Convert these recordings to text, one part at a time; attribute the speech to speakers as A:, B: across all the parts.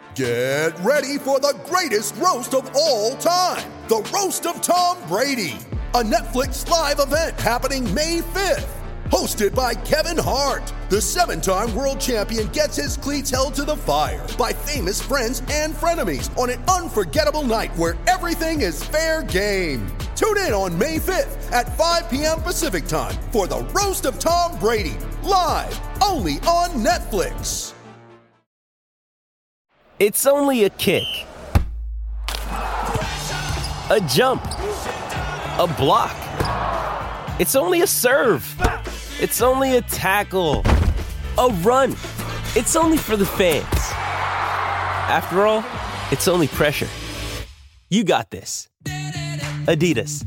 A: Get ready for the greatest roast of all time, the Roast of Tom Brady, a Netflix live event happening May 5th. Hosted by Kevin Hart, the 7-time world champion gets his cleats held to the fire by famous friends and frenemies on an unforgettable night where everything is fair game. Tune in on May 5th at 5 p.m. Pacific time for the Roast of Tom Brady, live only on Netflix.
B: It's only a kick, a jump, a block. It's only a serve. It's only a tackle, a run. It's only for the fans. After all, it's only pressure. You got this. Adidas.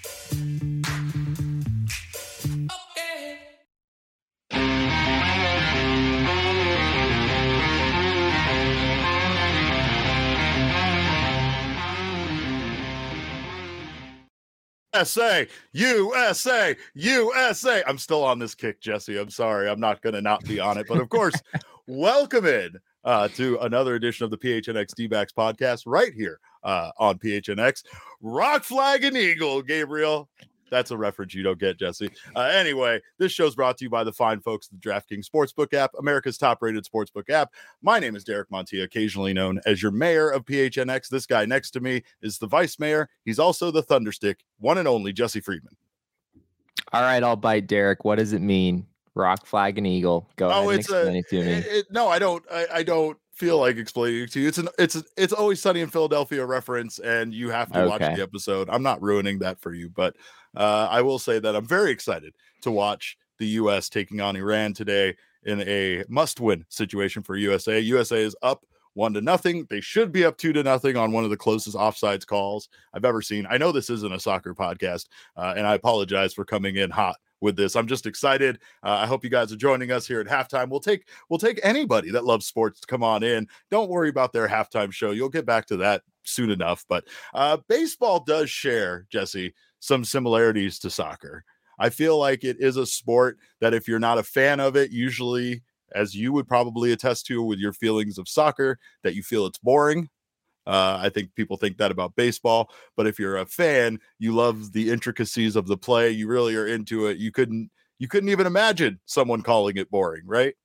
C: USA. I'm still on this kick, Jesse. I'm sorry. I'm not going to not be on it. But of course, welcome in to another edition of the PHNX D-backs podcast right here on PHNX. Rock, flag, and eagle, Gabriel. That's a reference you don't get, Jesse. Anyway, this show's brought to you by the fine folks at the DraftKings Sportsbook app, America's top-rated sportsbook app. My name is Derek Montilla, occasionally known as your mayor of PHNX. This guy next to me is the vice mayor. He's also the thunderstick, one and only Jesse Friedman.
D: All right, I'll bite, Derek. What does it mean? Rock, flag, and eagle. Go ahead and explain it to me.
C: No, I don't feel like explaining it to you. It's Always Sunny in Philadelphia reference, and you have to watch the episode. I'm not ruining that for you, but I will say that I'm very excited to watch the U.S. taking on Iran today in a must-win situation for USA. USA is up 1-0. They should be up 2-0 on one of the closest offsides calls I've ever seen. I know this isn't a soccer podcast, and I apologize for coming in hot with this. I'm just excited. I hope you guys are joining us here at halftime. We'll take anybody that loves sports to come on in. Don't worry about their halftime show. You'll get back to that soon enough. But baseball does share, Jesse, some similarities to soccer. I feel like it is a sport that if you're not a fan of it, usually, as you would probably attest to with your feelings of soccer, that you feel it's boring. I think people think that about baseball, but if you're a fan, you love the intricacies of the play. You really are into it. You couldn't even imagine someone calling it boring, right?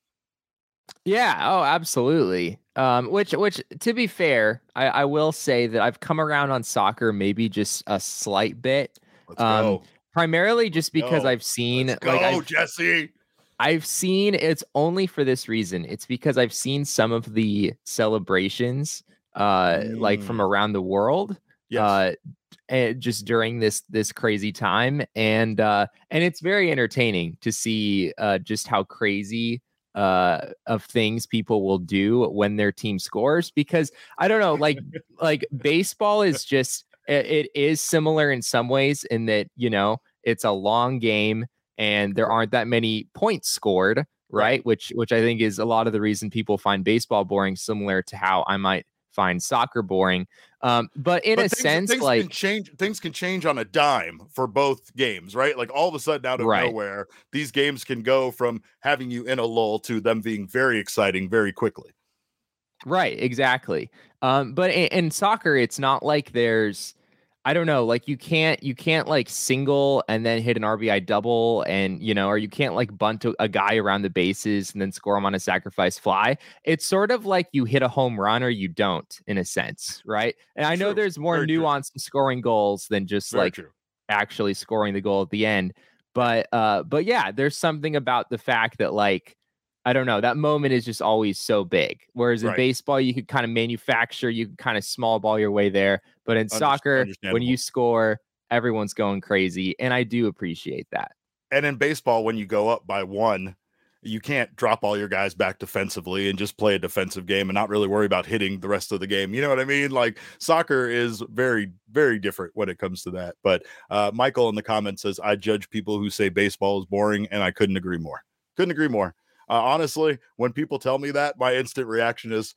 D: Yeah. Oh, absolutely. Which to be fair, I will say that I've come around on
C: soccer
D: maybe just a slight bit.
C: Let's go.
D: Primarily just because I've seen
C: Jesse.
D: I've seen it's only for this reason. It's because I've seen some of the celebrations like from around the world.
C: Yes.
D: And just during this crazy time. And it's very entertaining to see just how crazy of things people will do when their team scores, because I don't know, like baseball is just, it is similar in some ways in that, you know, it's a long game and there aren't that many points scored, right? Which I think is a lot of the reason people find baseball boring, similar to how I might find soccer boring. But things
C: can change on a dime for both games, right? Like all of a sudden out of nowhere, these games can go from having you in a lull to them being very exciting very quickly.
D: Right, exactly. But in soccer, it's not like there's, I don't know, like you can't like single and then hit an RBI double, and you know, or you can't like bunt a guy around the bases and then score him on a sacrifice fly. It's sort of like you hit a home run or you don't, in a sense, right? And I know there's more nuance to scoring goals than just actually scoring the goal at the end. But yeah, there's something about the fact that, like, I don't know, that moment is just always so big. Whereas in baseball, you could kind of manufacture, you could kind of small ball your way there. But in soccer, when you score, everyone's going crazy. And I do appreciate that.
C: And in baseball, when you go up by one, you can't drop all your guys back defensively and just play a defensive game and not really worry about hitting the rest of the game. You know what I mean? Like, soccer is very, very different when it comes to that. But Michael in the comments says, I judge people who say baseball is boring, and I couldn't agree more. Honestly, when people tell me that, my instant reaction is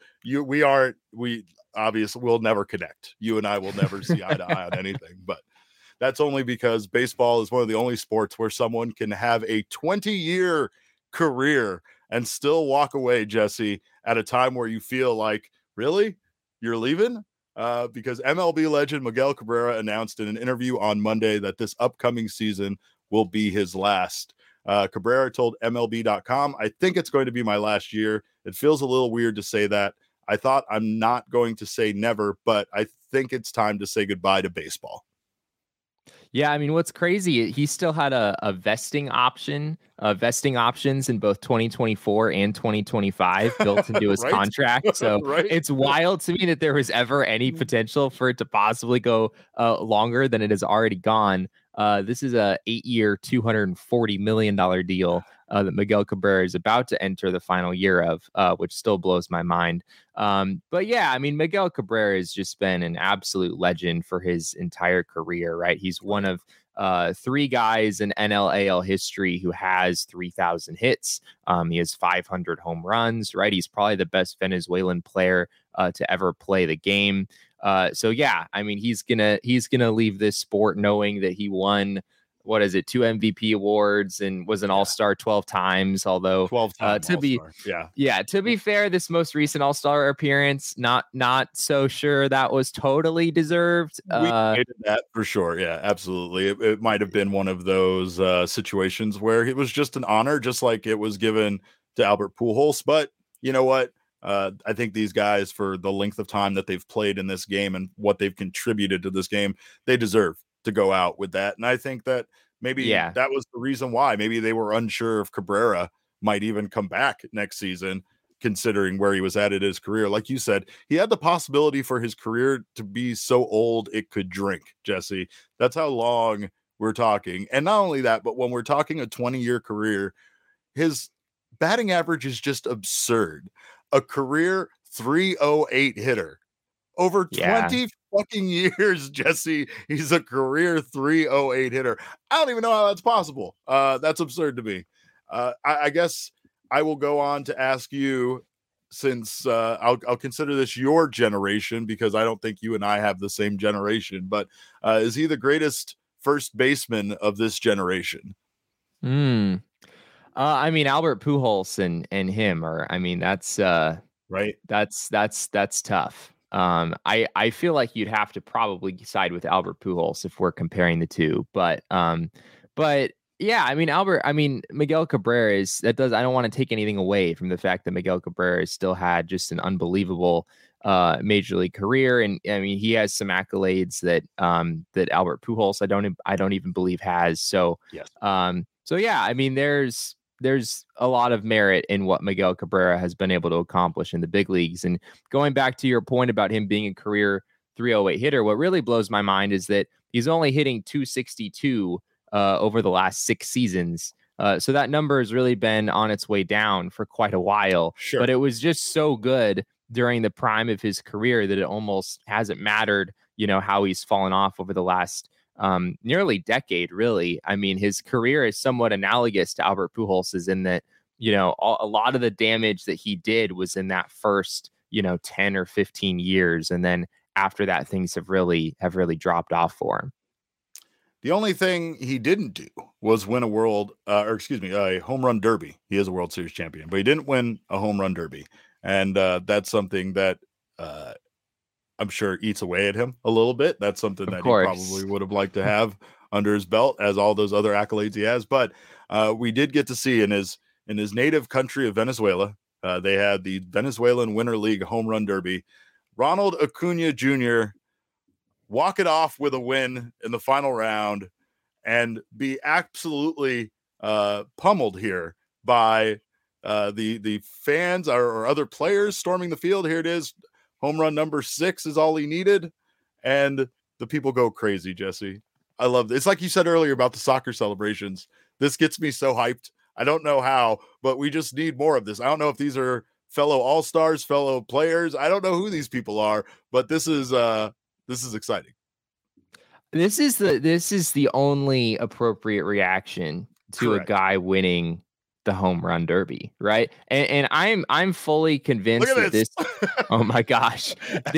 C: we obviously will never connect. You and I will never see eye to eye on anything, but that's only because baseball is one of the only sports where someone can have a 20-year career and still walk away, Jesse, at a time where you feel like Really? You're leaving? Because MLB legend Miguel Cabrera announced in an interview on Monday that this upcoming season will be his last. Cabrera told MLB.com, "I think it's going to be my last year. It feels a little weird to say that. I thought I'm not going to say never, but I think it's time to say goodbye to baseball."
D: Yeah, I mean, what's crazy, he still had a vesting options in both 2024 and 2025 built into his
C: right?
D: contract. So
C: right?
D: It's wild to me that there was ever any potential for it to possibly go longer than it has already gone. This is a 8-year, $240 million deal that Miguel Cabrera is about to enter the final year of, which still blows my mind. But yeah, I mean, Miguel Cabrera has just been an absolute legend for his entire career, right? He's one of 3 guys in NL-AL history who has 3,000 hits. He has 500 home runs, right? He's probably the best Venezuelan player to ever play the game. So yeah, I mean, he's gonna leave this sport knowing that he won, 2 MVP awards and was an All-Star 12 times. Although
C: 12 times
D: to be fair, this most recent All-Star appearance, not so sure that was totally deserved.
C: We hated that for sure. Yeah, absolutely. It might have been one of those situations where it was just an honor, just like it was given to Albert Pujols. But you know what? I think these guys, for the length of time that they've played in this game and what they've contributed to this game, they deserve to go out with that. And I think that maybe that was the reason why. Maybe they were unsure if Cabrera might even come back next season, considering where he was at in his career. Like you said, he had the possibility for his career to be so old it could drink, Jesse. That's how long we're talking. And not only that, but when we're talking a 20-year career, his batting average is just absurd. A career 308 hitter. Over 20 fucking years, Jesse, he's a career 308 hitter. I don't even know how that's possible. That's absurd to me. I guess I will go on to ask you, since I'll consider this your generation, because I don't think you and I have the same generation, but is he the greatest first baseman of this generation?
D: I mean, Albert Pujols and him are, I mean, that's
C: right.
D: That's tough. I feel like you'd have to probably side with Albert Pujols if we're comparing the two, but yeah, I mean, Miguel Cabrera I don't want to take anything away from the fact that Miguel Cabrera still had just an unbelievable major league career. And I mean, he has some accolades that Albert Pujols, I don't even believe has. So,
C: yes.
D: So yeah, I mean, there's a lot of merit in what Miguel Cabrera has been able to accomplish in the big leagues. And going back to your point about him being a career 308 hitter, what really blows my mind is that he's only hitting 262 over the last 6 seasons. So that number has really been on its way down for quite a while.
C: Sure.
D: But it was just so good during the prime of his career that it almost hasn't mattered, how he's fallen off over the last nearly decade, really. I mean, his career is somewhat analogous to Albert Pujols's in that, a lot of the damage that he did was in that first, 10 or 15 years. And then after that, things have really dropped off for him.
C: The only thing he didn't do was win a home run derby. He is a World Series champion, but he didn't win a home run derby. And that's something that I'm sure eats away at him a little bit. That's something that he probably would have liked to have under his belt, as all those other accolades he has. But we did get to see in his native country of Venezuela, they had the Venezuelan Winter League Home Run Derby. Ronald Acuna Jr. walk it off with a win in the final round and be absolutely pummeled here by the fans or other players storming the field. Here it is. Home run number 6 is all he needed. And the people go crazy, Jesse. I love this. It's like you said earlier about the soccer celebrations. This gets me so hyped. I don't know how, but we just need more of this. I don't know if these are fellow all-stars, fellow players. I don't know who these people are, but this is exciting.
D: This is the only appropriate reaction to
C: Correct.
D: A guy winning the home run derby, right? And I'm fully convinced that this oh my gosh,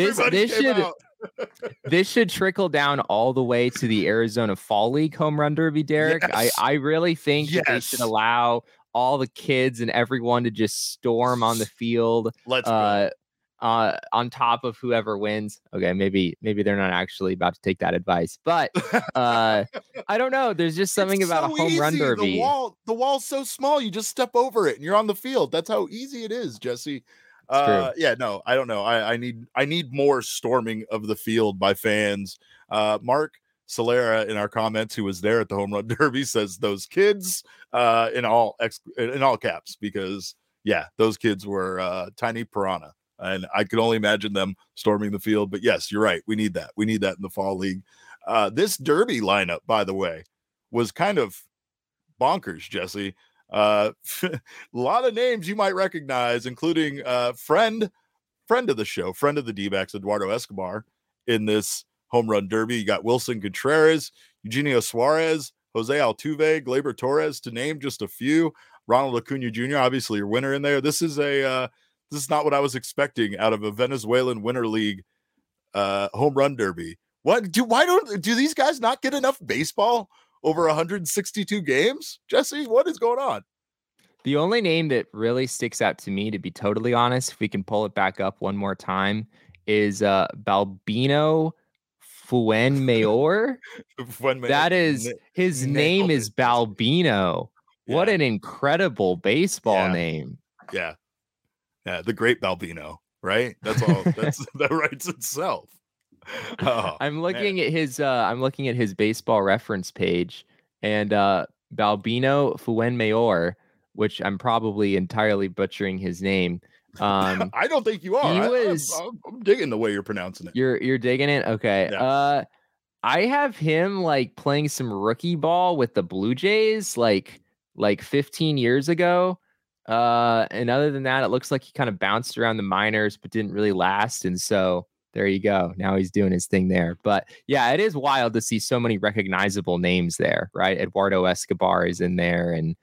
D: this should trickle down all the way to the Arizona Fall League home run derby, Derek.
C: Yes.
D: I really think that they should allow all the kids and everyone to just storm on the field.
C: Let's go.
D: on top of whoever wins. Okay, maybe they're not actually about to take that advice, but I don't know. There's just something about a home run derby.
C: The wall's so small, you just step over it and you're on the field. That's how easy it is, Jesse. Yeah, no, I don't know. I need more storming of the field by fans. Mark Solera in our comments, who was there at the home run derby, says those kids in all caps, because yeah, those kids were tiny piranha, and I could only imagine them storming the field. But yes, you're right. We need that. We need that in the fall league. This derby lineup, by the way, was kind of bonkers, Jesse. A lot of names you might recognize, including friend of the show, friend of the D-backs, Eduardo Escobar, in this home run derby. You got Wilson Contreras, Eugenio Suarez, Jose Altuve, Gleyber Torres, to name just a few. Ronald Acuna Jr., obviously your winner in there. This is not what I was expecting out of a Venezuelan Winter League home run derby. Why don't these guys not get enough baseball over 162 games? Jesse, what is going on?
D: The only name that really sticks out to me, to be totally honest, if we can pull it back up one more time, is Balbino Fuenmayor. That is, his name is Balbino. Yeah. What an incredible baseball name.
C: Yeah. The great Balbino, right? That's all. That writes itself. Oh,
D: I'm looking at his baseball reference page, and Balbino Fuenmayor, which I'm probably entirely butchering his name.
C: I don't think you are. I'm digging the way you're pronouncing it.
D: You're digging it? Okay. Yeah. I have him like playing some rookie ball with the Blue Jays like 15 years ago. And other than that, it looks like he kind of bounced around the minors, but didn't really last. And so there you go. Now he's doing his thing there. But yeah, it is wild to see so many recognizable names there, right? Eduardo Escobar is in there, and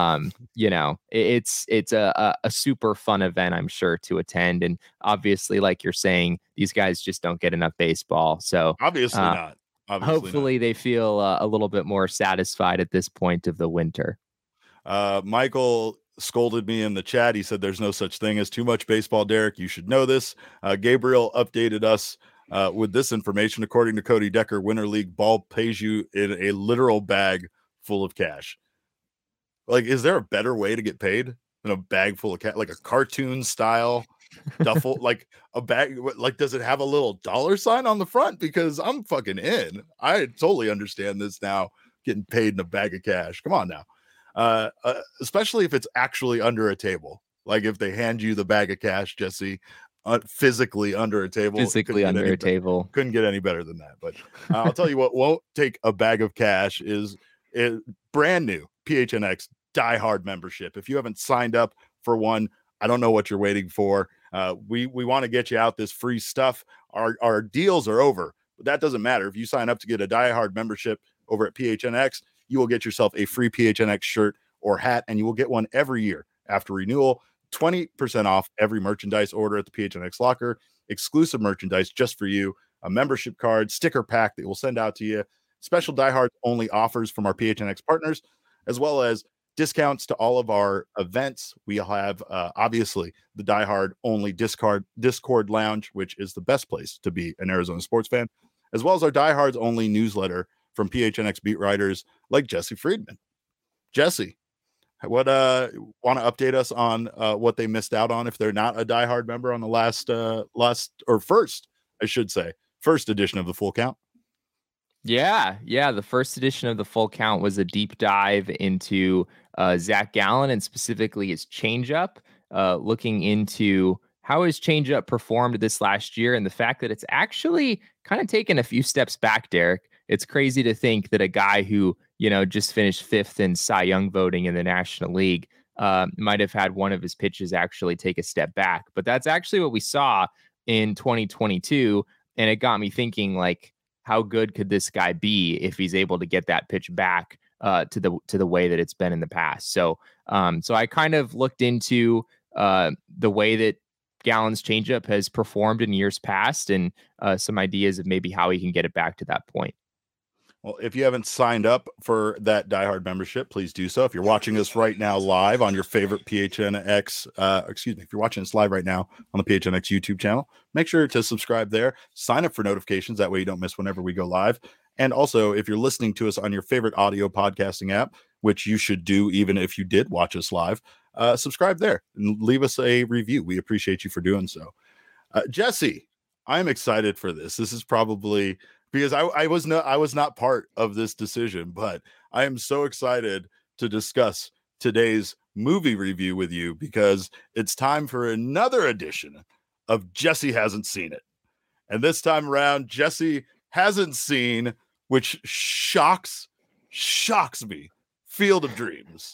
D: it's a super fun event, I'm sure, to attend. And obviously, like you're saying, these guys just don't get enough baseball. So
C: obviously not.
D: Hopefully they feel a little bit more satisfied at this point of the winter.
C: Michael scolded me in the chat. He said there's no such thing as too much baseball, Derek. You should know this. Gabriel updated us with this information. According to Cody Decker, Winter League ball pays you in a literal bag full of cash. Like, is there a better way to get paid than a bag full of cash? Like a cartoon style duffel, like a bag, like, does it have a little dollar sign on the front? Because I'm fucking in. I totally understand this now, getting paid in a bag of cash. Come on now. Especially if it's actually under a table. Like if they hand you the bag of cash, Jesse, physically under a table. Couldn't get any better than that. But I'll tell you what won't take a bag of cash is brand new PHNX diehard membership. If you haven't signed up for one, I don't know what you're waiting for. We want to get you out this free stuff. Our deals are over, but that doesn't matter. If you sign up to get a diehard membership over at PHNX, you will get yourself a free PHNX shirt or hat, and you will get one every year after renewal. 20% off every merchandise order at the PHNX locker, exclusive merchandise just for you, a membership card, sticker pack that we'll send out to you, special diehard only offers from our PHNX partners, as well as discounts to all of our events. We have obviously the diehard only Discord lounge, which is the best place to be an Arizona sports fan, as well as our diehards only newsletter from PHNX beat writers like Jesse Friedman. Jesse, what want to update us on what they missed out on if they're not a diehard member on the first edition of the Full Count?
D: Yeah. The first edition of the Full Count was a deep dive into Zach Gallen and specifically his changeup, looking into how his changeup performed this last year and the fact that it's actually kind of taken a few steps back, Derek. It's crazy to think that a guy who, just finished 5th in Cy Young voting in the National League might have had one of his pitches actually take a step back. But that's actually what we saw in 2022. And it got me thinking, like, how good could this guy be if he's able to get that pitch back to the way that it's been in the past? So I kind of looked into the way that Gallen's changeup has performed in years past and some ideas of maybe how he can get it back to that point.
C: Well, if you haven't signed up for that Die Hard membership, please do so. If you're watching us right now live on your favorite PHNX, if you're watching us live right now on the PHNX YouTube channel, make sure to subscribe there. Sign up for notifications. That way you don't miss whenever we go live. And also, if you're listening to us on your favorite audio podcasting app, which you should do even if you did watch us live, subscribe there and leave us a review. We appreciate you for doing so. Jesse, I'm excited for this. This is probably... because I was not part of this decision, but I am so excited to discuss today's movie review with you because it's time for another edition of Jesse Hasn't Seen It. And this time around, Jesse hasn't seen, which shocks me, Field of Dreams.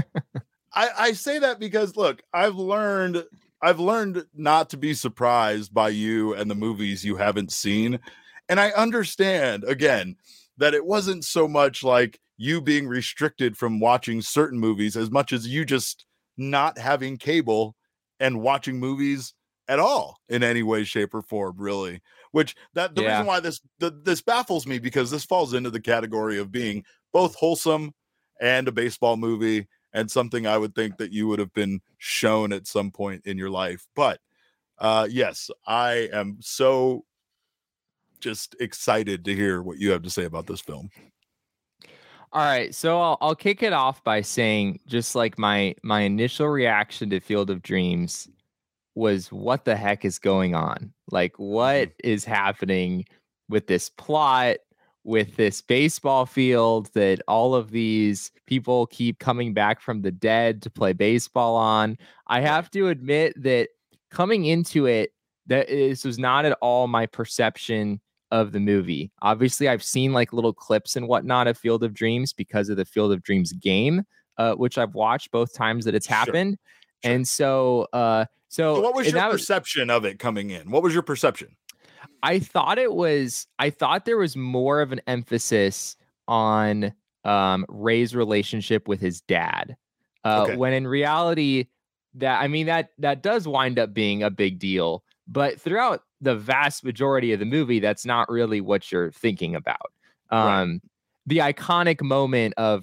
C: I say that because, look, I've learned not to be surprised by you and the movies you haven't seen. And I understand, again, that it wasn't so much like you being restricted from watching certain movies as much as you just not having cable and watching movies at all in any way, shape, or form, really. Which the reason why this baffles me, because this falls into the category of being both wholesome and a baseball movie and something I would think that you would have been shown at some point in your life. But yes, I am so just excited to hear what you have to say about this film.
D: All right, so I'll kick it off by saying, just like my initial reaction to Field of Dreams was, what the heck is going on? Like, what is happening with this plot, with this baseball field that all of these people keep coming back from the dead to play baseball on? I have to admit that coming into it, that this was not at all my perception of the movie. Obviously, I've seen like little clips and whatnot of Field of Dreams because of the Field of Dreams game, which I've watched both times that it's happened. Sure. And so
C: what was your perception of it coming in? What was your perception?
D: I thought there was more of an emphasis on Ray's relationship with his dad. When in reality, that does wind up being a big deal. But throughout the vast majority of the movie, that's not really what you're thinking about. Right. The iconic moment of,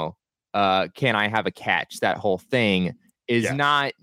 D: can I have a catch? That whole thing is not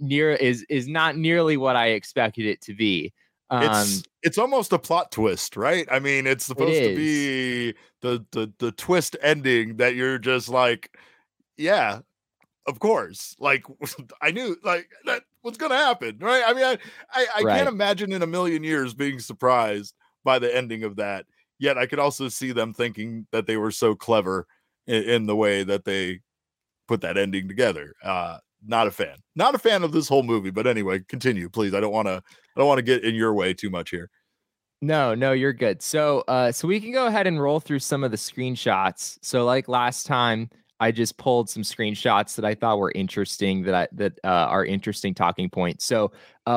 D: nearly what I expected it to be.
C: It's almost a plot twist, right? I mean, it's supposed to be the twist ending that you're just like, yeah, of course. Like, I knew like that what's going to happen, right? I mean, I can't imagine in a million years being surprised by the ending of that. Yet I could also see them thinking that they were so clever in the way that they put that ending together. Not a fan of this whole movie, but anyway, continue, please. I don't want to get in your way too much here.
D: No, you're good. So we can go ahead and roll through some of the screenshots. So like last time, I just pulled some screenshots that I thought were interesting, that are interesting talking points. So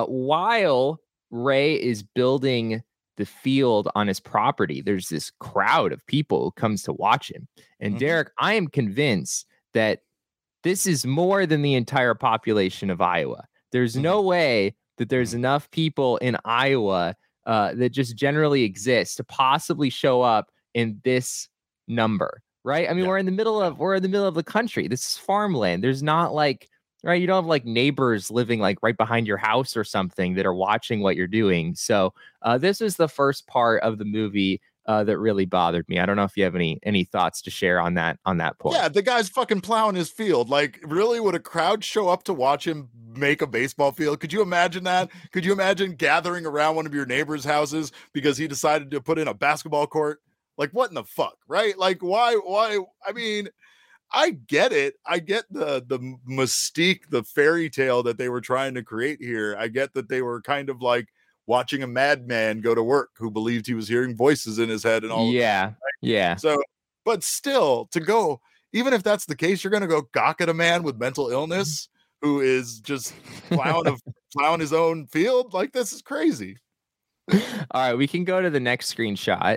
D: while Ray is building the field on his property, there's this crowd of people who comes to watch him. And Derek, I am convinced that this is more than the entire population of Iowa. There's no way that there's enough people in Iowa that just generally exist to possibly show up in this number. Right. I mean, we're in the middle of the country. This is farmland. There's not like, right. You don't have like neighbors living like right behind your house or something that are watching what you're doing. So this is the first part of the movie that really bothered me. I don't know if you have any thoughts to share on that point.
C: Yeah. The guy's fucking plowing his field. Like, really, would a crowd show up to watch him make a baseball field? Could you imagine that? Could you imagine gathering around one of your neighbor's houses because he decided to put in a basketball court? Like, what in the fuck, right? Like, why? I mean, I get it. I get the mystique, the fairy tale that they were trying to create here. I get that they were kind of like watching a madman go to work who believed he was hearing voices in his head and all.
D: Yeah,
C: that, right?
D: Yeah.
C: So, but still, to go, even if that's the case, you're going to go gawk at a man with mental illness who is just plowing his own field. Like, this is crazy.
D: All right, we can go to the next screenshot.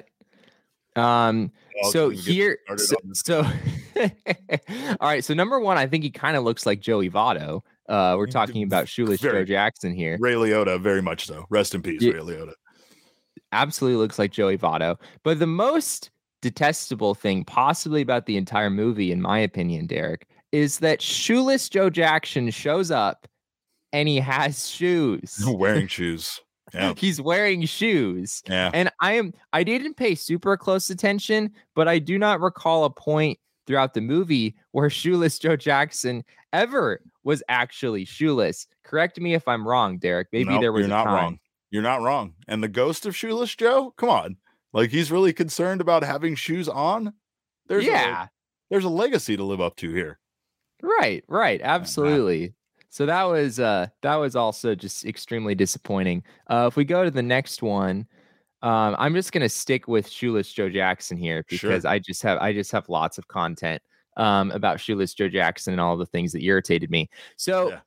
D: So all right. So number one, I think he kind of looks like Joey Votto. We're talking about Shoeless Joe Jackson here.
C: Ray Liotta, very much so. Rest in peace, Ray Liotta.
D: Absolutely looks like Joey Votto. But the most detestable thing possibly about the entire movie, in my opinion, Derek, is that shoeless Joe Jackson shows up and he has shoes.
C: Wearing shoes. Yeah.
D: He's wearing shoes.
C: Yeah.
D: And I didn't pay super close attention, but I do not recall a point throughout the movie where shoeless Joe Jackson ever was actually shoeless. Correct me if I'm wrong, Derek. Maybe there was
C: you're not
D: time.
C: wrong. You're not wrong. And the ghost of shoeless Joe, come on. Like, he's really concerned about having shoes on. There's a legacy to live up to here.
D: Right. Absolutely. So that was also just extremely disappointing. If we go to the next one, I'm just gonna stick with shoeless Joe Jackson here because sure. I just have lots of content about shoeless Joe Jackson and all the things that irritated me. So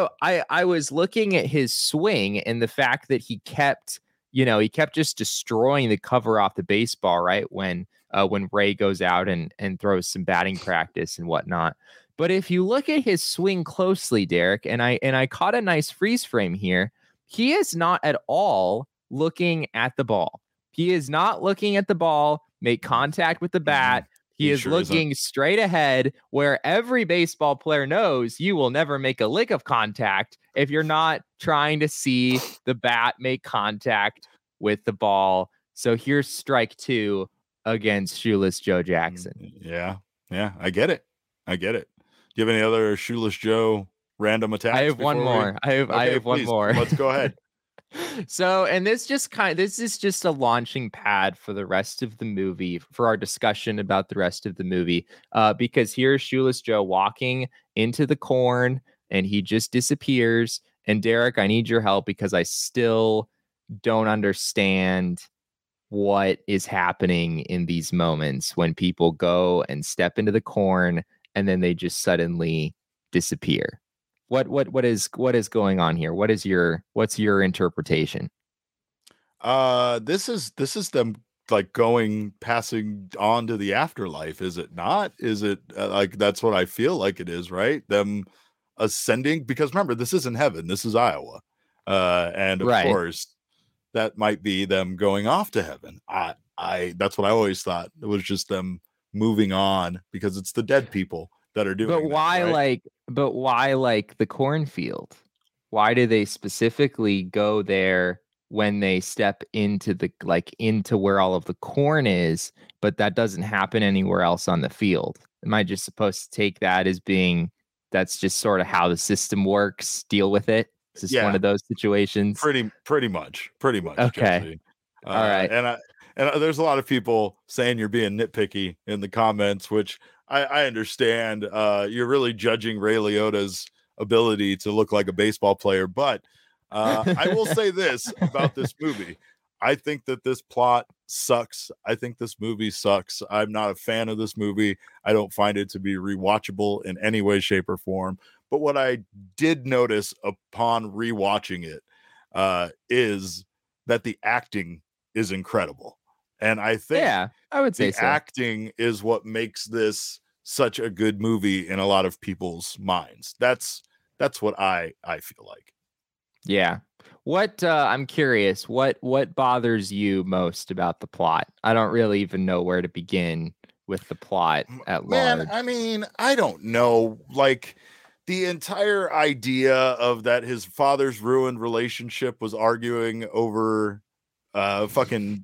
D: I was looking at his swing and the fact that he kept just destroying the cover off the baseball, right? When Ray goes out and throws some batting practice and whatnot. But if you look at his swing closely, Derek, and I caught a nice freeze frame here, he is not at all looking at the ball. He is not looking at the ball, make contact with the bat. He is looking straight ahead, where every baseball player knows you will never make a lick of contact if you're not trying to see the bat make contact with the ball. So here's strike 2 against shoeless Joe Jackson.
C: Yeah, I get it. Do you have any other shoeless Joe random attacks?
D: I have one more. I have one more.
C: Let's go ahead.
D: So, and this is just a launching pad for the rest of the movie, for our discussion about the rest of the movie, because here's shoeless Joe walking into the corn and he just disappears. And Derek, I need your help because I still don't understand what is happening in these moments when people go and step into the corn and then they just suddenly disappear. What is going on here? What's your interpretation?
C: This is them like passing on to the afterlife, is it not? Is it like that's what I feel like it is, right? Them ascending, because remember, this isn't heaven, this is Iowa. And of course that might be them going off to heaven. I that's what I always thought. It was just them moving on because it's the dead people that are doing
D: But why like the cornfield? Why do they specifically go there when they step into into where all of the corn is, but that doesn't happen anywhere else on the field? Am I just supposed to take that as being that's just sort of how the system works? Deal with it. Is this one of those situations?
C: Pretty much.
D: Okay.
C: Jesse.
D: All right.
C: And there's a lot of people saying you're being nitpicky in the comments, which I understand. You're really judging Ray Liotta's ability to look like a baseball player. But I will say this about this movie. I think that this plot sucks. I think this movie sucks. I'm not a fan of this movie. I don't find it to be rewatchable in any way, shape, or form. But what I did notice upon rewatching it is that the acting is incredible. And I think
D: I would say
C: acting is what makes this such a good movie in a lot of people's minds. That's what I feel like.
D: Yeah. What I'm curious, what bothers you most about the plot? I don't really even know where to begin with the plot at large.
C: I mean, I don't know. Like, the entire idea of that his father's ruined relationship was arguing over fucking,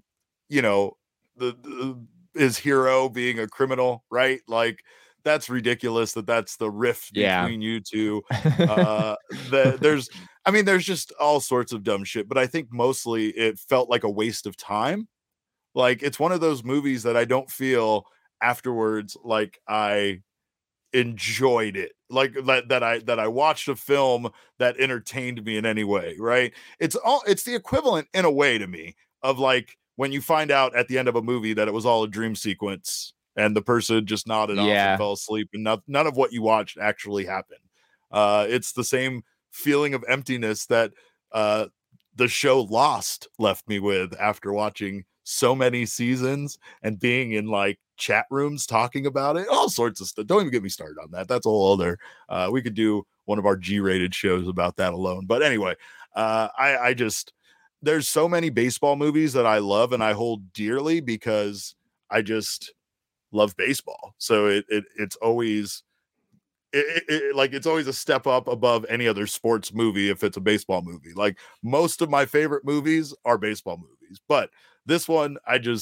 C: his hero being a criminal, right? Like, that's ridiculous that's the rift between you two. There's just all sorts of dumb shit, but I think mostly it felt like a waste of time. Like, it's one of those movies that I don't feel afterwards like I enjoyed it, like that I watched a film that entertained me in any way, right? It's the equivalent in a way to me of like when you find out at the end of a movie that it was all a dream sequence and the person just nodded off and fell asleep and none of what you watched actually happened. It's the same feeling of emptiness that the show Lost left me with after watching so many seasons and being in like chat rooms talking about it, all sorts of stuff. Don't even get me started on that. That's a whole other, we could do one of our G-rated shows about that alone. But anyway, there's so many baseball movies that I love and I hold dearly because I just love baseball. So it's always it's always a step up above any other sports movie if it's a baseball movie. Like most of my favorite movies are baseball movies, but this one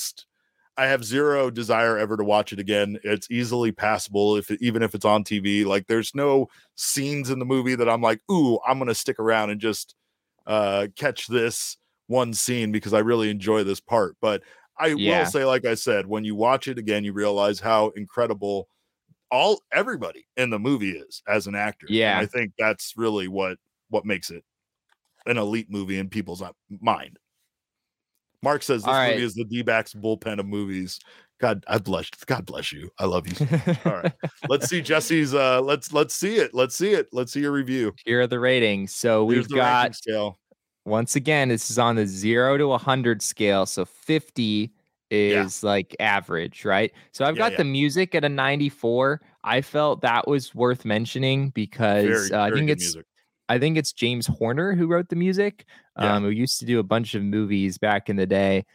C: I have zero desire ever to watch it again. It's easily passable even if it's on TV. Like there's no scenes in the movie that I'm like, ooh, I'm gonna stick around and just catch this one scene because I really enjoy this part. But I will say, like I said, when you watch it again, you realize how incredible everybody in the movie is as an actor.
D: Yeah.
C: And I think that's really what makes it an elite movie in people's mind. Mark says this movie is the D-backs bullpen of movies. God, I blushed. God bless you. I love you. All right. Let's see Jesse's let's see it. Let's see your review.
D: Here are the ratings. So we've got
C: scale.
D: Once again, this is on the 0 to 100 scale. So 50 is like average, right? So I've got the music at a 94. I felt that was worth mentioning because I think it's James Horner who wrote the music, who used to do a bunch of movies back in the day.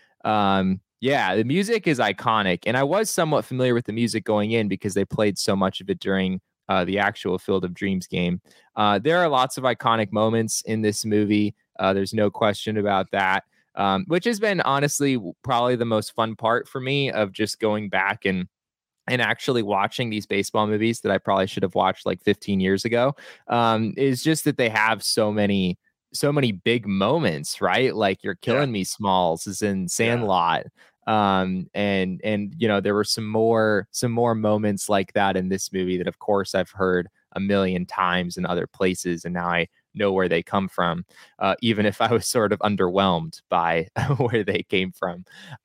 D: The music is iconic, and I was somewhat familiar with the music going in because they played so much of it during the actual Field of Dreams game. There are lots of iconic moments in this movie. There's no question about that, which has been honestly probably the most fun part for me of just going back and actually watching these baseball movies that I probably should have watched like 15 years ago, is just that they have so many big moments, right? Like You're Killing Me, Smalls is in Sandlot. And there were some more moments like that in this movie that of course I've heard a million times in other places, and now I know where they come from, even if I was sort of underwhelmed by where they came from.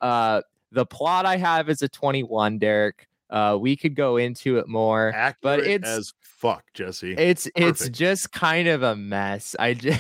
D: The plot I have is a 21, Derek. We could go into it more,
C: accurate,
D: but it's
C: as fuck, Jesse.
D: It's just kind of a mess.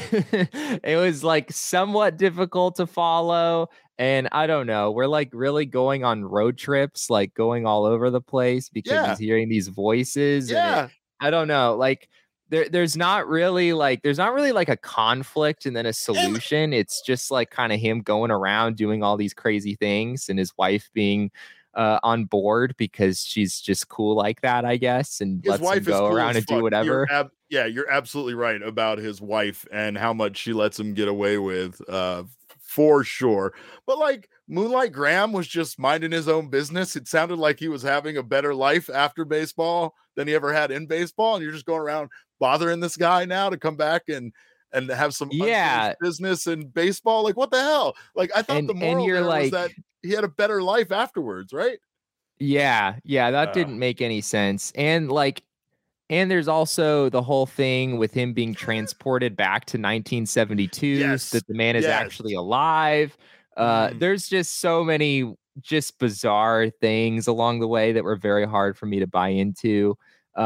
D: It was like somewhat difficult to follow, and I don't know. We're like really going on road trips, like going all over the place because he's hearing these voices.
C: Yeah,
D: I don't know. Like there's not really like a conflict and then a solution. It's just like kind of him going around doing all these crazy things, and his wife being on board because she's just cool like that, I guess, and
C: his
D: lets him go around and do whatever.
C: You're absolutely right about his wife and how much she lets him get away with, for sure. But like Moonlight Graham was just minding his own business. It sounded like he was having a better life after baseball than he ever had in baseball, and you're just going around bothering this guy now to come back and have some business in baseball. Like what the hell? Like I thought the moral there was that he had a better life afterwards, right?
D: Yeah, that didn't make any sense. And there's also the whole thing with him being transported back to 1972, that the man is actually alive. There's just so many just bizarre things along the way that were very hard for me to buy into.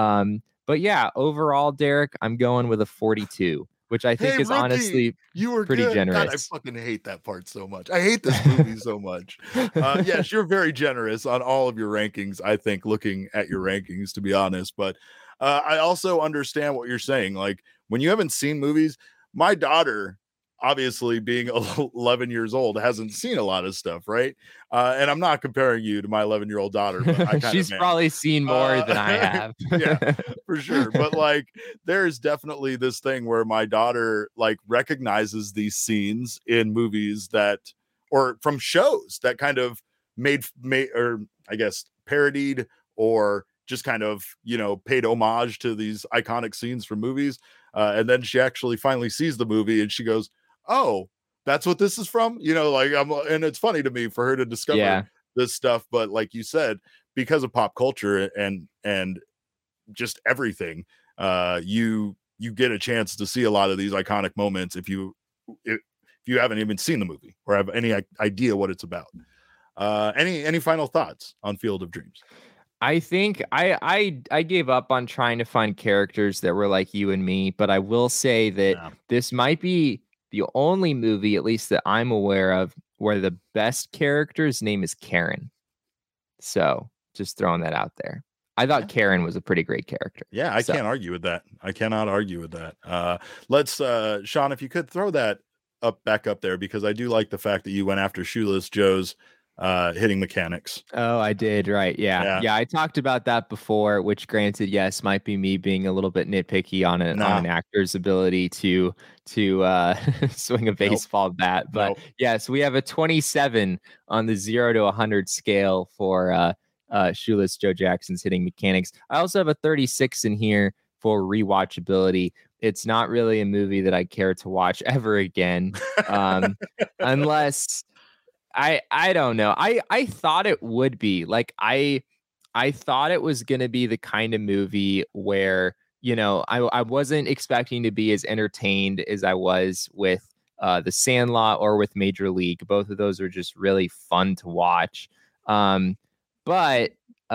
D: But yeah, overall, Derek, I'm going with a 42. Which I think is honestly pretty generous.
C: God, I fucking hate that part so much. I hate this movie so much. Yes, you're very generous on all of your rankings, I think, looking at your rankings, to be honest. But I also understand what you're saying. Like, when you haven't seen movies, my daughter, obviously being 11 years old, hasn't seen a lot of stuff, right? And I'm not comparing you to my 11-year-old daughter, but
D: she's probably seen more than I have.
C: Yeah, for sure. But like, there's definitely this thing where my daughter like recognizes these scenes in movies or from shows that kind of made or I guess parodied or just kind of, paid homage to these iconic scenes from movies. And then she actually finally sees the movie and she goes, oh, that's what this is from, and it's funny to me for her to discover this stuff. But like you said, because of pop culture and just everything, you get a chance to see a lot of these iconic moments if you haven't even seen the movie or have any idea what it's about. Any final thoughts on Field of Dreams?
D: I think I gave up on trying to find characters that were like you and me, but I will say that this might be the only movie, at least that I'm aware of, where the best character's name is Karen. So just throwing that out there. I thought Karen was a pretty great character.
C: Yeah, I can't argue with that. I cannot argue with that. Let's, Sean, if you could throw that back up there, because I do like the fact that you went after Shoeless Joe's hitting mechanics.
D: Oh, I did. Right. Yeah. I talked about that before, which granted, yes, might be me being a little bit nitpicky on an actor's ability to swing a baseball bat. But yes, we have a 27 on the 0 to 100 scale for Shoeless Joe Jackson's hitting mechanics. I also have a 36 in here for rewatchability. It's not really a movie that I care to watch ever again, unless I don't know. I thought it would be like I thought it was going to be the kind of movie where, you know, I wasn't expecting to be as entertained as I was with The Sandlot or with Major League. Both of those are just really fun to watch. But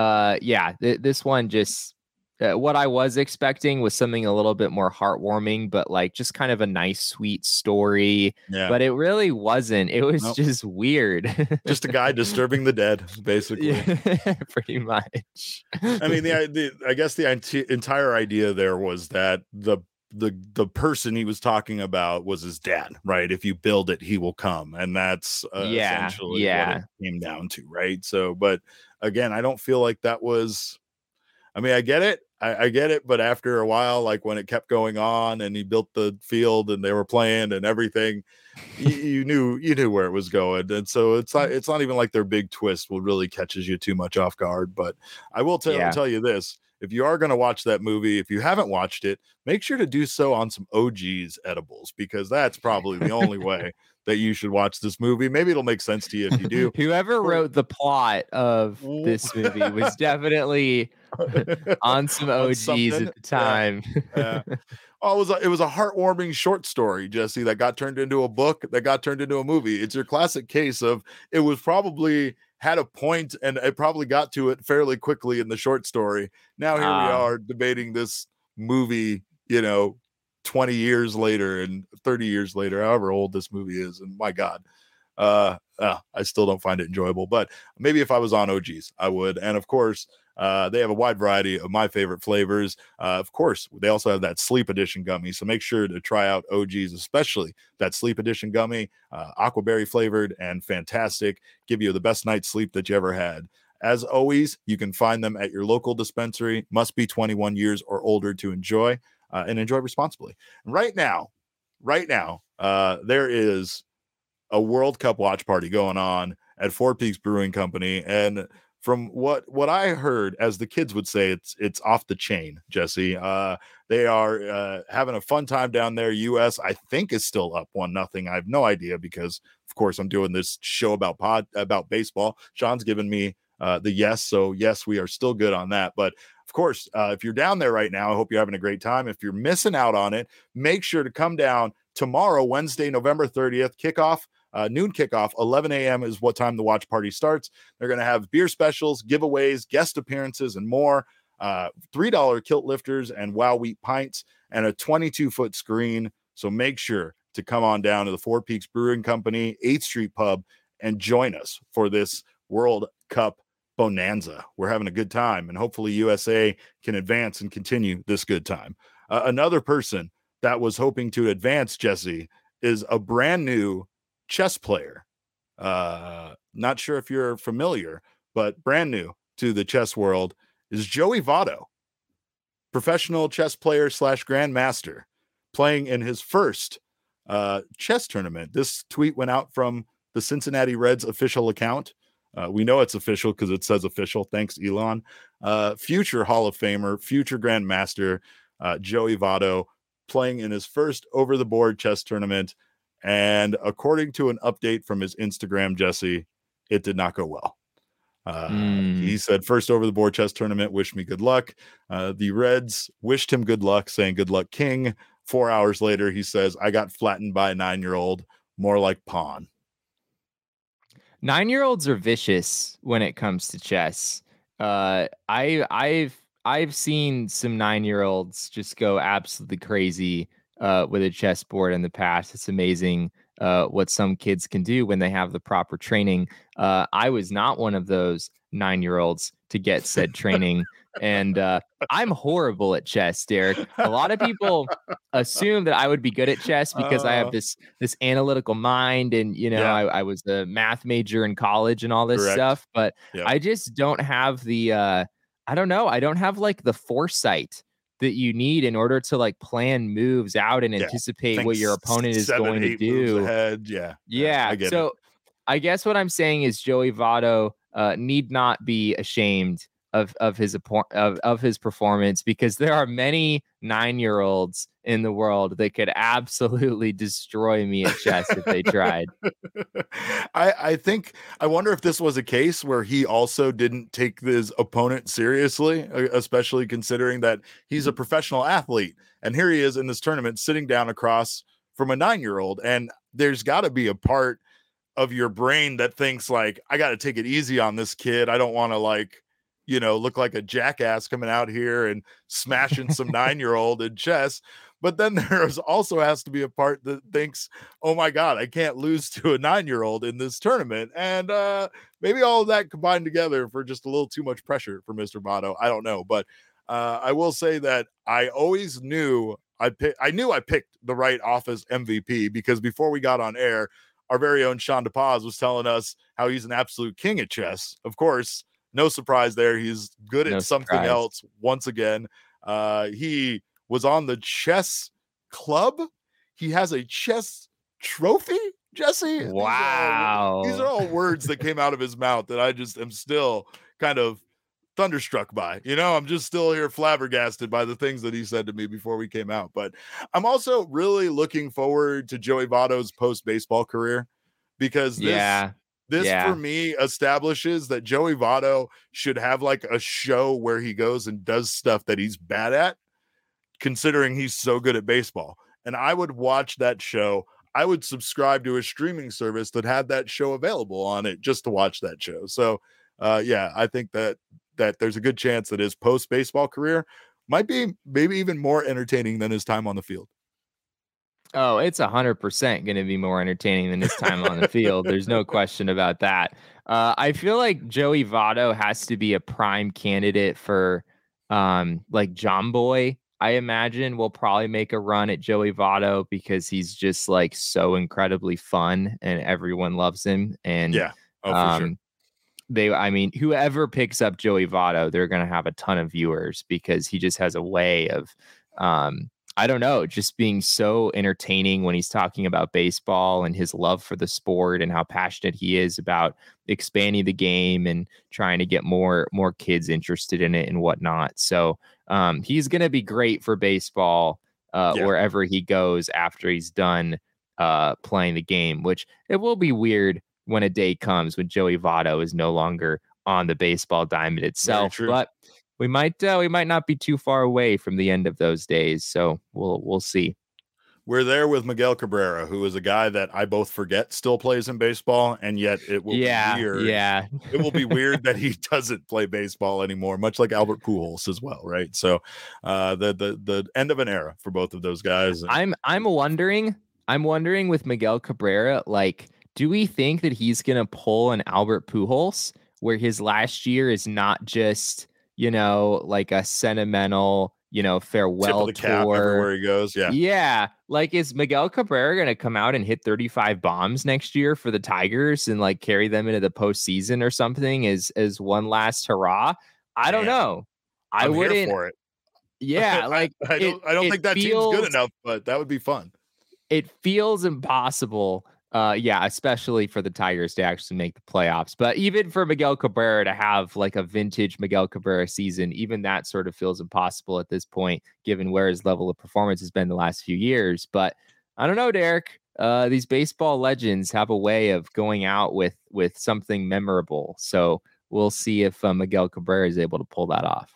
D: this one just what I was expecting was something a little bit more heartwarming, but like just kind of a nice, sweet story. Yeah. But it really wasn't. It was just weird.
C: Just a guy disturbing the dead, basically.
D: Yeah, pretty much.
C: I mean, I guess the entire idea there was that the person he was talking about was his dad, right? If you build it, he will come, and that's essentially what it came down to, right? So, but again, I don't feel like that was. I mean, I get it. I get it, but after a while, like when it kept going on and he built the field and they were playing and everything, you knew where it was going. And so it's not even like their big twist will really catches you too much off guard. But I will tell you this. If you are going to watch that movie, if you haven't watched it, make sure to do so on some OG's edibles, because that's probably the only way that you should watch this movie. Maybe it'll make sense to you if you do.
D: Whoever wrote the plot of this movie was definitely on some OGs at the time.
C: Yeah. Oh, it was a heartwarming short story, Jesse, that got turned into a book, that got turned into a movie. It's your classic case of it was probably had a point and it probably got to it fairly quickly in the short story. Now here we are debating this movie, 20 years later and 30 years later, however old this movie is. And my God, I still don't find it enjoyable, but maybe if I was on OGs, I would. And of course, they have a wide variety of my favorite flavors. Of course, they also have that sleep edition gummy. So make sure to try out OGs, especially that sleep edition gummy, aquaberry flavored and fantastic. Give you the best night's sleep that you ever had. As always, you can find them at your local dispensary. Must be 21 years or older to enjoy, and enjoy responsibly. Right now, there is a World Cup watch party going on at Four Peaks Brewing Company, and from what I heard, as the kids would say, it's off the chain, Jesse. They are having a fun time down there. US, I think, is still up 1-0. I have no idea because, of course, I'm doing this show about baseball. Sean's given me the yes, so yes, we are still good on that. But of course, if you're down there right now, I hope you're having a great time. If you're missing out on it, make sure to come down tomorrow, Wednesday, November 30th, kickoff. Noon kickoff, 11 a.m. is what time the watch party starts. They're going to have beer specials, giveaways, guest appearances, and more. $3 kilt lifters and Wow Wheat pints, and a 22-foot screen. So make sure to come on down to the Four Peaks Brewing Company, 8th Street Pub, and join us for this World Cup bonanza. We're having a good time, and hopefully USA can advance and continue this good time. Another person that was hoping to advance, Jesse, is a brand new chess player. Not sure if you're familiar, but brand new to the chess world is Joey Votto, professional chess player / grandmaster, playing in his first chess tournament. This tweet went out from the Cincinnati Reds official account. We know it's official because it says official. Thanks, Elon. Future Hall of Famer, future grandmaster, Joey Votto, playing in his first over-the-board chess tournament. And according to an update from his Instagram, Jesse, it did not go well. He said, first over the board chess tournament, wish me good luck. The Reds wished him good luck, saying good luck, King. 4 hours later, he says, I got flattened by a 9-year-old, more like pawn.
D: 9-year-olds are vicious when it comes to chess. I've seen some 9-year-olds just go absolutely crazy with a chessboard in the past. It's amazing what some kids can do when they have the proper training. I was not one of those 9-year-olds to get said training, And I'm horrible at chess, Derek. A lot of people assume that I would be good at chess because I have this analytical mind, and I was a math major in college and all this stuff. But I just don't have the I don't know. I don't have like the foresight that you need in order to like plan moves out and anticipate what your opponent is going to do.
C: Ahead.
D: Yeah. So I guess what I'm saying is Joey Votto need not be ashamed of his performance, because there are many 9-year-olds in the world that could absolutely destroy me at chess if they tried.
C: I wonder if this was a case where he also didn't take his opponent seriously, especially considering that he's a professional athlete, and here he is in this tournament sitting down across from a 9-year-old, and there's got to be a part of your brain that thinks like, I got to take it easy on this kid. I don't want to look like a jackass coming out here and smashing some 9-year-old in chess. But then there's also has to be a part that thinks, oh my God, I can't lose to a 9-year-old in this tournament. And maybe all of that combined together for just a little too much pressure for Mr. Votto. I don't know. But I will say that I always knew I picked the right office MVP, because before we got on air, our very own Sean DePaz was telling us how he's an absolute king at chess. Of course, no surprise there. He's good at something else once again. He was on the chess club. He has a chess trophy, Jesse.
D: Wow.
C: These are all words that came out of his mouth that I just am still kind of thunderstruck by. I'm just still here flabbergasted by the things that he said to me before we came out. But I'm also really looking forward to Joey Votto's post-baseball career, because this for me establishes that Joey Votto should have like a show where he goes and does stuff that he's bad at, considering he's so good at baseball. And I would watch that show. I would subscribe to a streaming service that had that show available on it just to watch that show. So I think that there's a good chance that his post-baseball career might be maybe even more entertaining than his time on the field.
D: Oh, it's 100% going to be more entertaining than his time on the field. There's no question about that. I feel like Joey Votto has to be a prime candidate for like John Boy. I imagine will probably make a run at Joey Votto because he's just like so incredibly fun and everyone loves him. And
C: for sure.
D: Whoever picks up Joey Votto, they're going to have a ton of viewers, because he just has a way of, I don't know, just being so entertaining when he's talking about baseball and his love for the sport and how passionate he is about expanding the game and trying to get more kids interested in it and whatnot. So he's going to be great for baseball wherever he goes after he's done playing the game, which it will be weird when a day comes when Joey Votto is no longer on the baseball diamond itself. But we might not be too far away from the end of those days. So we'll see.
C: We're there with Miguel Cabrera, who is a guy that I both forget still plays in baseball, and yet it will be weird.
D: Yeah.
C: It will be weird that he doesn't play baseball anymore, much like Albert Pujols as well, right? So the end of an era for both of those guys.
D: I'm wondering with Miguel Cabrera, like, do we think that he's going to pull an Albert Pujols, where his last year is not just, like a sentimental, farewell
C: tip of the cap
D: tour
C: everywhere he goes?
D: Yeah. Like, is Miguel Cabrera going to come out and hit 35 bombs next year for the Tigers and like carry them into the postseason or something as one last hurrah? I don't know. I wouldn't.
C: Here for it.
D: Yeah. Like,
C: I don't think that team's good enough, but that would be fun.
D: It feels impossible. Especially for the Tigers to actually make the playoffs. But even for Miguel Cabrera to have like a vintage Miguel Cabrera season, even that sort of feels impossible at this point, given where his level of performance has been the last few years. But I don't know, Derek. These baseball legends have a way of going out with something memorable. So we'll see if Miguel Cabrera is able to pull that off.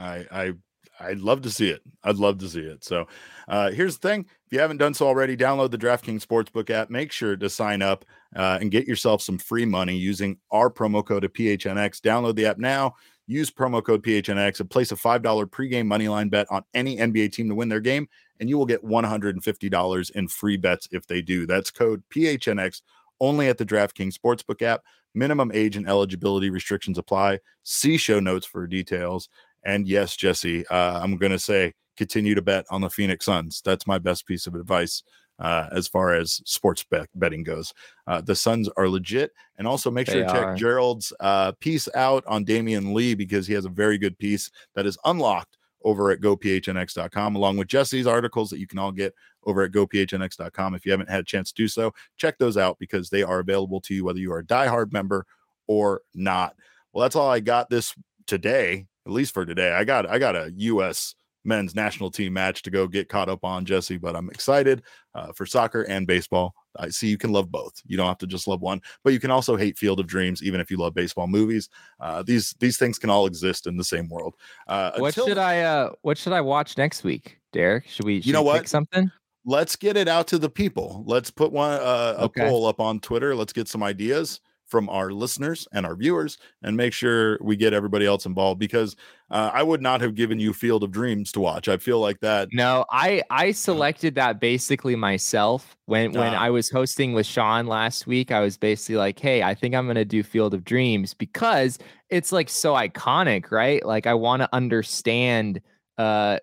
C: I'd love to see it. So here's the thing. If you haven't done so already, download the DraftKings Sportsbook app. Make sure to sign up and get yourself some free money using our promo code of PHNX. Download the app now. Use promo code PHNX and place a $5 pregame moneyline bet on any NBA team to win their game, and you will get $150 in free bets if they do. That's code PHNX only at the DraftKings Sportsbook app. Minimum age and eligibility restrictions apply. See show notes for details. And yes, Jesse, I'm going to say continue to bet on the Phoenix Suns. That's my best piece of advice as far as sports betting goes. The Suns are legit. And also make sure to check Gerald's piece out on Damian Lee, because he has a very good piece that is unlocked over at gophnx.com, along with Jesse's articles that you can all get over at gophnx.com. If you haven't had a chance to do so, check those out, because they are available to you whether you are a diehard member or not. Well, that's all I got this today, at least for today. I got a U.S. men's national team match to go get caught up on, Jesse, but I'm excited for soccer and baseball. I see you can love both. You don't have to just love one, but you can also hate Field of Dreams, even if you love baseball movies. These things can all exist in the same world.
D: What should I watch next week, Derek? Should we pick something?
C: Let's get it out to the people. Let's put a poll up on Twitter. Let's get some ideas from our listeners and our viewers, and make sure we get everybody else involved, because I would not have given you Field of Dreams to watch. I feel like that.
D: No, I selected that basically myself when I was hosting with Sean last week. I was basically like, hey, I think I'm going to do Field of Dreams because it's like so iconic, right? Like I want to understand why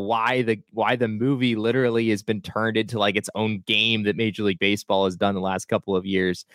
D: the movie literally has been turned into like its own game that Major League Baseball has done the last couple of years.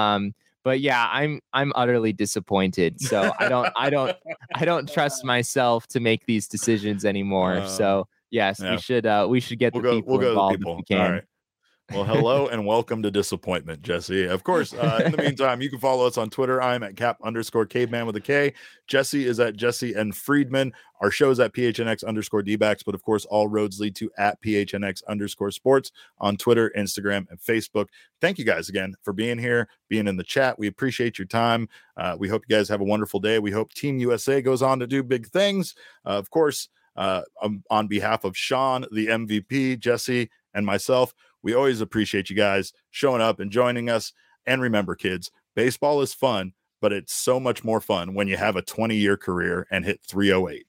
D: But yeah, I'm utterly disappointed. So I don't trust myself to make these decisions anymore. So yes, we should get the people involved if we can.
C: All right. Well, hello and welcome to disappointment, Jesse. Of course, in the meantime, you can follow us on Twitter. I'm at Cap_caveman with a K. Jesse is at Jesse and Friedman. Our show is at PHNX_DBacks, but of course, all roads lead to at PHNX_sports on Twitter, Instagram, and Facebook. Thank you guys again for being here, being in the chat. We appreciate your time. We hope you guys have a wonderful day. We hope Team USA goes on to do big things. Of course, on behalf of Sean, the MVP, Jesse, and myself, we always appreciate you guys showing up and joining us. And remember, kids, baseball is fun, but it's so much more fun when you have a 20-year career and hit 308.